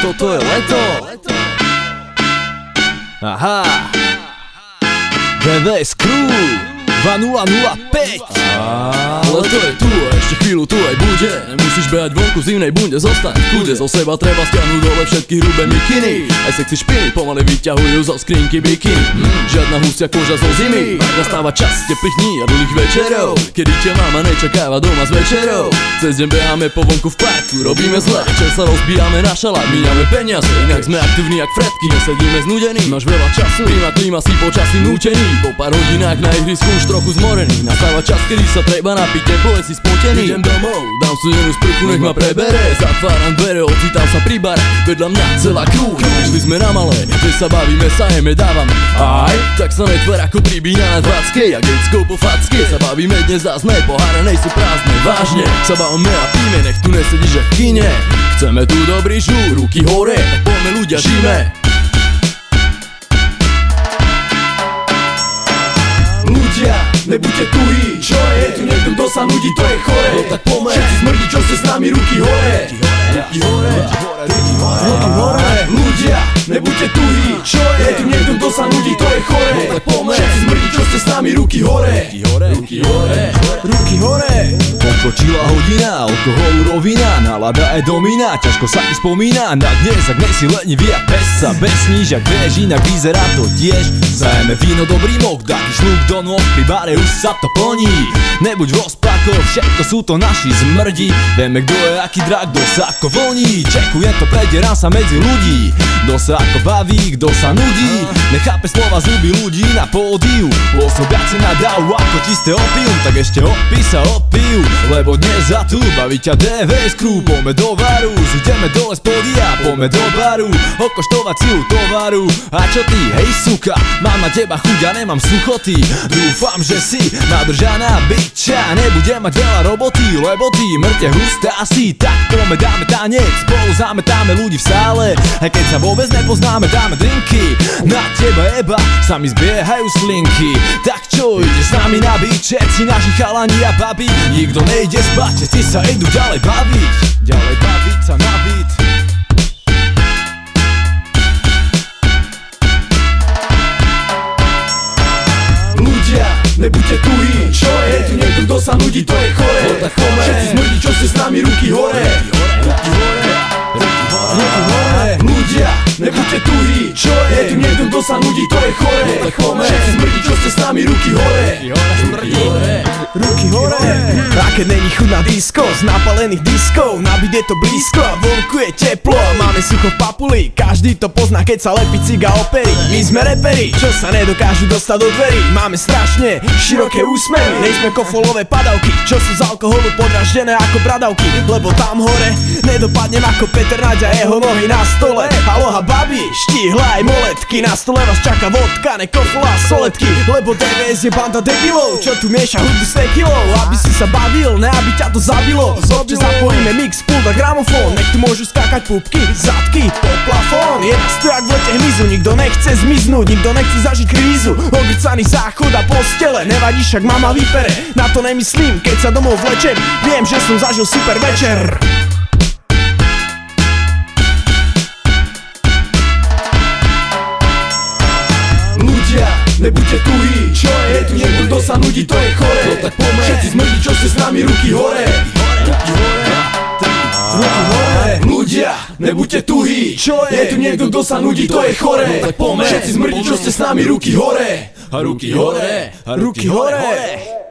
toto je leto. Aha, DVS Crew 2005. Leto je tu a ešte chvíľu tu aj bude. Nemusíš behať vonku v zimnej bunde, zostaň v kúde. Zo seba treba stiahnuť dole všetky hrubé mikiny. Aj sexy špiny pomaly vyťahujú zo skrinky bikiny. Žiadna hustia koža zo zimy. Nastáva čas teplých dní a dlhých večerov, kedy ťa mama nečakáva doma s večerou. Cez deň beháme po vonku v parku, robíme zle, večer sa rozbíjame na šalát, míňame peniaze. Inak sme aktívni jak fretky, nesedíme znudení. Máš veľa času, klíma si počasí nútený. Po pár hodinách na ihrisku už trochu zmorený. Nastáva čas, kedy sa treba napiť, teplo je si spotený. Idem domov, dám studenú sprchu, nech ma prebere. Zatváram dvere, ocitám sa pri bare, vedľa mňa celá crew. Prišli sme na malé, že sa bavíme, sajeme, dávame. Aj, tak sa netver ako pribíňa na 20. Jak deckou po facke, sa bavíme dnes a sme, poháre nejsú prázdne. Vážne, sa bavíme a píme, nech tu nesedíš v kine. Chceme tu dobrý žúr, ruky hore, tak poďme ľudia, žijeme. Ľudia, nebuďte tuhí, čo je tu niekto, kto sa nudí, to je chore. No tak poďme, všetci smrdí, čo ste s nami, ruky hore. Ruky hore, ruky hore. Ľudia, nebuďte tuhí, čo je tu niekto, kto sa nudí, to je chore. No tak poďme, všetci smrdí, čo ste s nami, ruky hore. Ruky hore, ruky hore. Pokročila hodina, alkoholu rovina, nálada je domina, ťažko sa ti spomína na dnes, ak nejsi lenivý a pes sa besníš, ak vieš, inak vyzerá to tiež. Zajeme víno, dobrý mok, taký šluk do nôh, pri bare už sa to plní. Nebuď v rozpakoch, všetko sú to naši zmrdi. Vieme, kto je aký drak, kto sa ako voní. Čekujem to, predierám sa medzi ľudí. Kto sa ako baví, kto sa nudí. Nechápe slova zuby ľudí na pódiu. Pôsobiace na dávu ako čisté opium, tak ešte opí sa opiju. Lebo dnes za tu baví ťa DVS Crew. Poďme do varu, zídeme dole z pódia, poďme do baru, okoštovať silu tovaru. A čo ty, hej suka, mám na teba chuť a nemám suchoty. Dúfam, že si nadržaná biča, nebudem mať veľa roboty, lebo ty mŕte hustá si. Tak poďme dáme tanec, spolu zametáme ľudí v sále. Aj keď sa vôbec nepoznáme, dáme drinky. Na teba jeba, sa mi zbiehajú slinky. Tak čo, ide s nami na beat, všetci naši chalani a babi. Nikto nejde spať, všetci sa idú ďalej baviť. Ďalej baviť sa na beat. Ľudia, nebuďte tuhí, čo je tu niekto, kto sa nudí, to je chore. No tak poďme, všetci smrdí, čo ste s nami, ruky hore. Ruky hore, ruky hore. Ľudia, nebuďte tuhí, čo je tu niekto, kto sa nudí, to je chore. No tak poďme, všetci smrdí, čo ste s nami, ruky hore. Ruky hore, ruky hore. A keď není chuť na disko, z napalených diskov, na beat je to blízko a vonku je teplo. Máme sucho v papuli, každý to pozná, keď sa lepí ciga opery. My sme reperi, čo sa nedokážu dostať do dverí. Máme strašne široké úsmevy, nejsme kofolové padavky, čo sú z alkoholu podraždené ako bradavky. Lebo tam hore nedopadnem ako Peter Naďa, jeho nohy na stole. Aloha babi, štíhla aj moletky, na stole vás čaká vodka, ne kofola a soletky. Lebo DVS je banda debilov, čo tu mieša hudbu s tekilou. Aby si sa bavil, ne aby ťa to zabilo. Občas zapojíme mix, pult a gramofón, nech tu môžu skákať pupky, zadky, po plafón. Je nás tu jak v lete hmyzu, nikto nechce zmiznúť, nikto nechce zažiť krízu. Ogrcaný záchod a postele, nevadí, však mama vypere. Na to nemyslím, keď sa domov vlečem, viem, že som zažil super večer. Ľudia, nebuďte tuhí, čo je tu niekto, kto sa nudí, to je chore. No tak poďme, všetci smrdí, čo ste s nami, ruky hore. Ruky hore, ruky hore. Ľudia, nebuďte tuhí, čo je tu niekto, kto sa nudí, to je chore. No tak poďme, všetci smrdí, čo ste s nami, ruky hore. A ruky hore, a ruky hore.